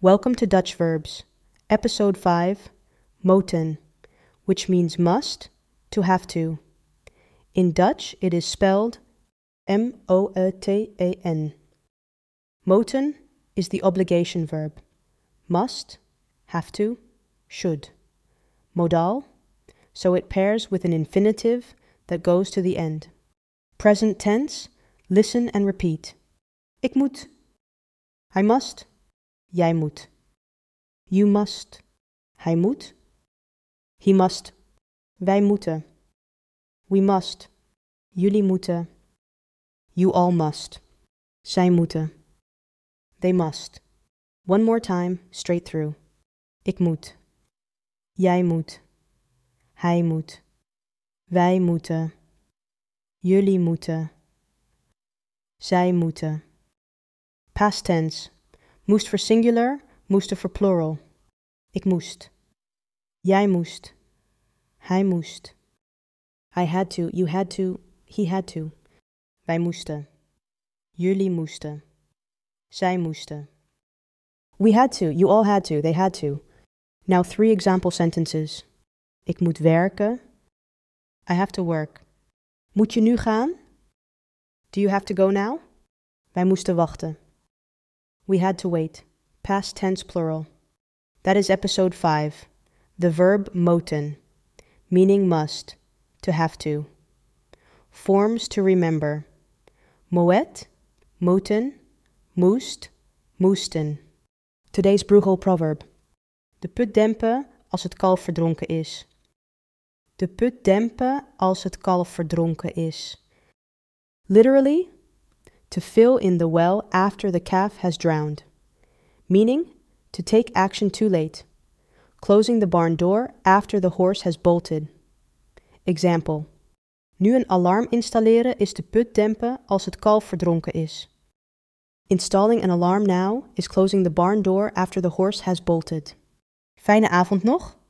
Welcome to Dutch Verbs, Episode 5, moeten, which means must, to have to. In Dutch, it is spelled M-O-E-T-E-N. Moeten is the obligation verb. Must, have to, should. Modal, so it pairs with an infinitive that goes to the end. Present tense, listen and repeat. Ik moet. Hij must. Jij moet. You must. Hij moet. He must. Wij moeten. We must. Jullie moeten. You all must. Zij moeten. They must. One more time, straight through. Ik moet. Jij moet. Hij moet. Wij moeten. Jullie moeten. Zij moeten. Past tense. Moest for singular, moesten for plural. Ik moest. Jij moest. Hij moest. I had to, you had to, he had to. Wij moesten. Jullie moesten. Zij moesten. We had to, you all had to, they had to. Now 3 example sentences. Ik moet werken. I have to work. Moet je nu gaan? Do you have to go now? Wij moesten wachten. We had to wait. Past tense plural. That is episode 5. The verb moeten, meaning must, to have to. Forms to remember. Moet, moeten, moest, moesten. Today's Bruegel proverb. De put dempen als het kalf verdronken is. De put dempen als het kalf verdronken is. Literally, to fill in the well after the calf has drowned. Meaning, to take action too late. Closing the barn door after the horse has bolted. Example. Nu een alarm installeren is de put dempen als het kalf verdronken is. Installing an alarm now is closing the barn door after the horse has bolted. Fijne avond nog.